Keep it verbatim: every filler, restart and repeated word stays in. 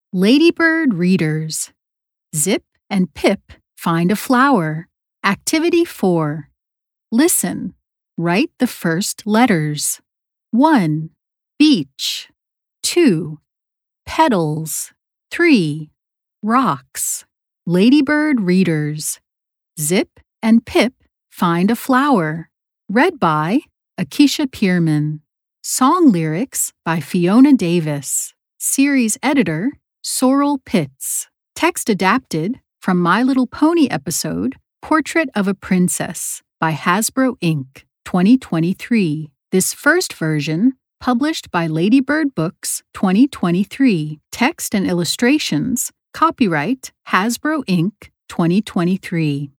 Ladybird readers. Zip and Pip find a flower. Activity four. Listen. Write the first letters. one. Beach. two. Petals. three. Rocks. Ladybird readers. Zip and Pip find a flower. Read by Akeisha Pierman. Song lyrics by Fiona Davis. Series editor Sorrel Pitts. Text adapted from My Little Pony episode Portrait of a Princess by Hasbro Incorporated. twenty twenty-three. This first version, published by Ladybird Books twenty twenty-three. Text and illustrations, copyright Hasbro Incorporated. twenty twenty-three.